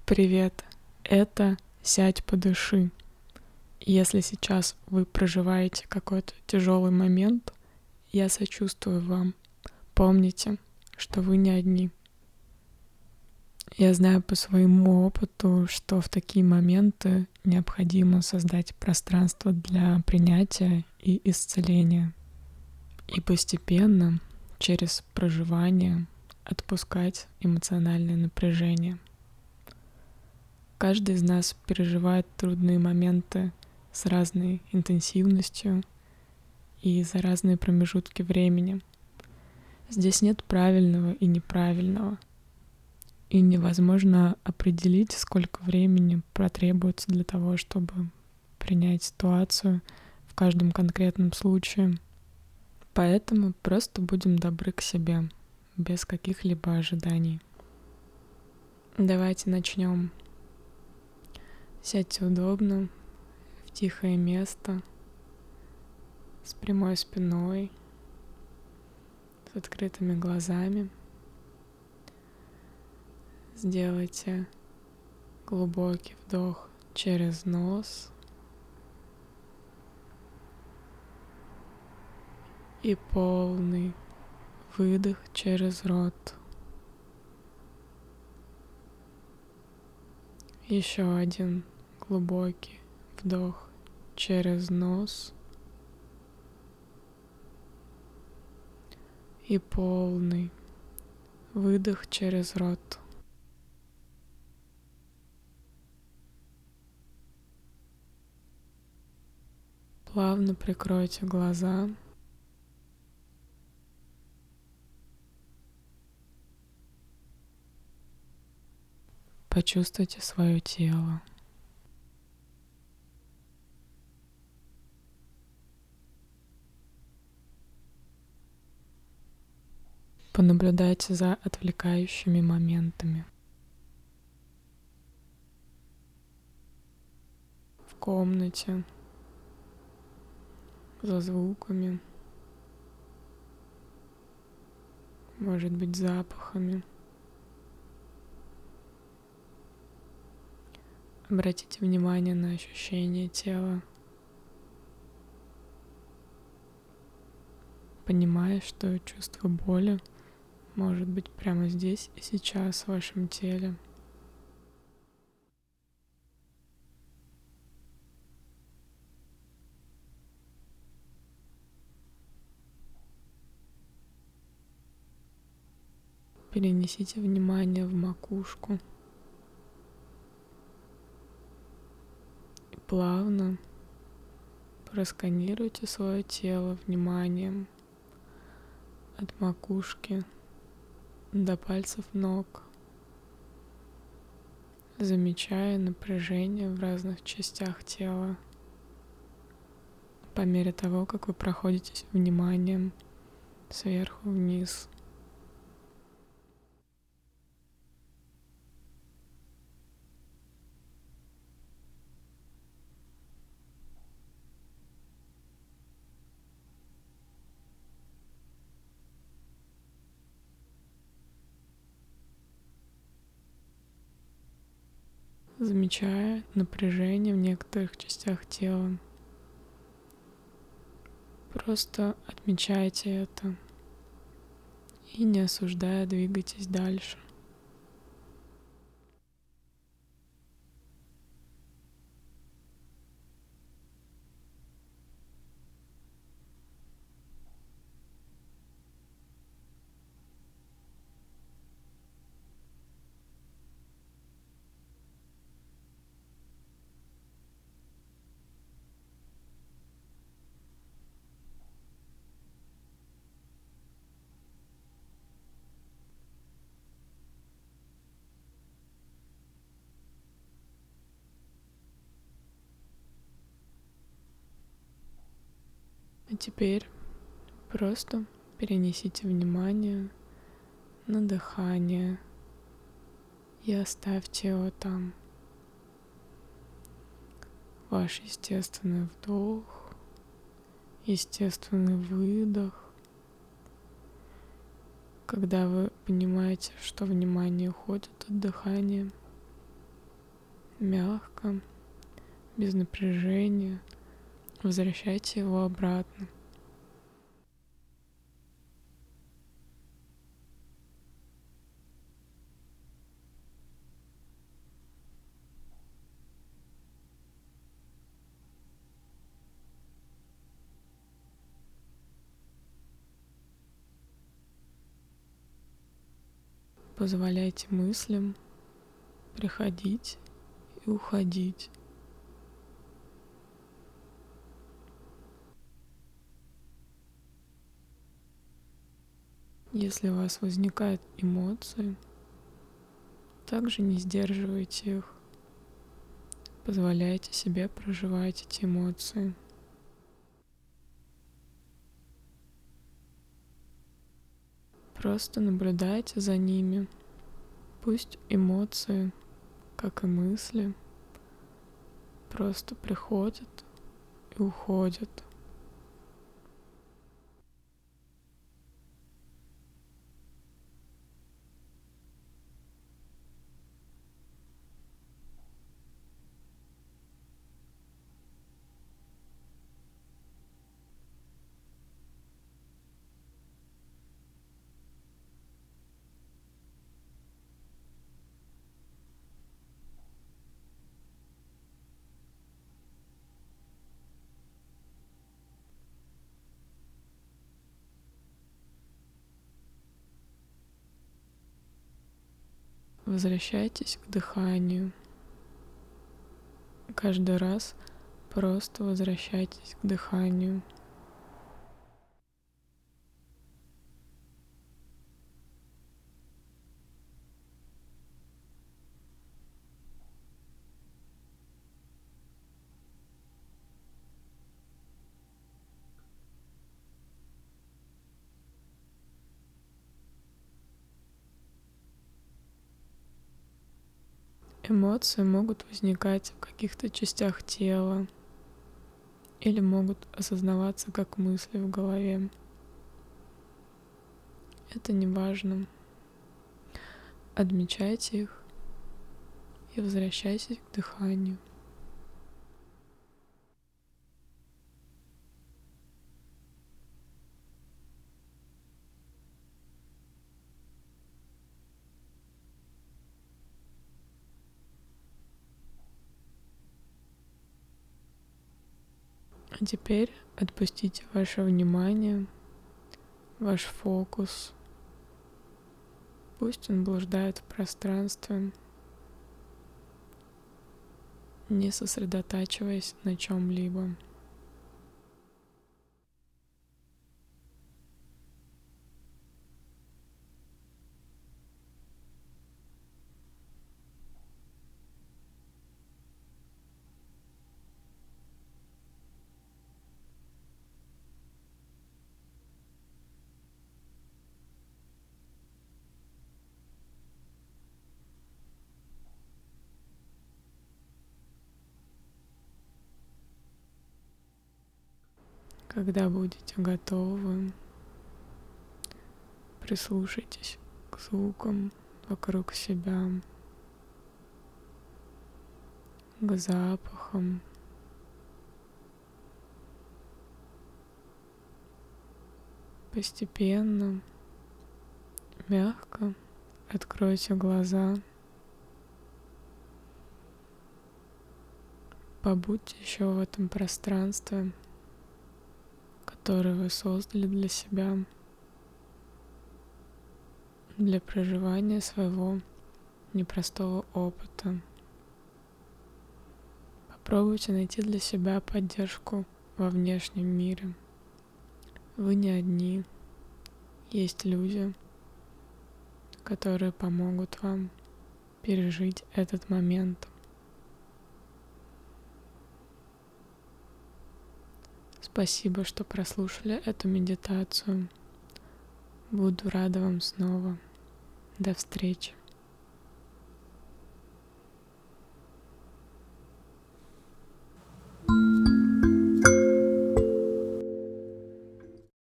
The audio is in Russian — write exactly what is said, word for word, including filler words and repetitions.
Привет, это «Сядь, подыши». Если сейчас вы проживаете какой-то тяжелый момент, я сочувствую вам. Помните, что вы не одни. Я знаю по своему опыту, что в такие моменты необходимо создать пространство для принятия и исцеления. И постепенно, через проживание, отпускать эмоциональное напряжение. Каждый из нас переживает трудные моменты с разной интенсивностью и за разные промежутки времени. Здесь нет правильного и неправильного. И невозможно определить, сколько времени потребуется для того, чтобы принять ситуацию в каждом конкретном случае. Поэтому просто будем добры к себе, без каких-либо ожиданий. Давайте начнем. Сядьте удобно, в тихое место, с прямой спиной, с открытыми глазами. Сделайте глубокий вдох через нос и полный выдох через рот. Еще один глубокий вдох через нос и полный выдох через рот. Плавно прикройте глаза. Почувствуйте свое тело. Понаблюдайте за отвлекающими моментами. В комнате, за звуками, может быть, запахами. Обратите внимание на ощущения тела, понимая, что чувство боли может быть прямо здесь и сейчас в вашем теле. Перенесите внимание в макушку и плавно просканируйте свое тело вниманием от макушки до пальцев ног, замечая напряжение в разных частях тела по мере того, как вы проходитесь вниманием сверху вниз. Замечая напряжение в некоторых частях тела. Просто отмечайте это и, не осуждая, двигайтесь дальше. А теперь просто перенесите внимание на дыхание и оставьте его там. Ваш естественный вдох, естественный выдох. Когда вы понимаете, что внимание уходит от дыхания, мягко, без напряжения возвращайте его обратно. Позволяйте мыслям приходить и уходить. Если у вас возникают эмоции, также не сдерживайте их. Позволяйте себе проживать эти эмоции. Просто наблюдайте за ними. Пусть эмоции, как и мысли, просто приходят и уходят. Возвращайтесь к дыханию. Каждый раз просто возвращайтесь к дыханию. Эмоции могут возникать в каких-то частях тела или могут осознаваться как мысли в голове. Это не важно. Отмечайте их и возвращайтесь к дыханию. А теперь отпустите ваше внимание, ваш фокус. Пусть он блуждает в пространстве, не сосредотачиваясь на чем-либо. Когда будете готовы, прислушайтесь к звукам вокруг себя, к запахам. Постепенно, мягко откройте глаза. Побудьте еще в этом пространстве, которое вы создали для себя, для проживания своего непростого опыта. Попробуйте найти для себя поддержку во внешнем мире. Вы не одни. Есть люди, которые помогут вам пережить этот момент. Спасибо, что прослушали эту медитацию. Буду рада вам снова. До встречи.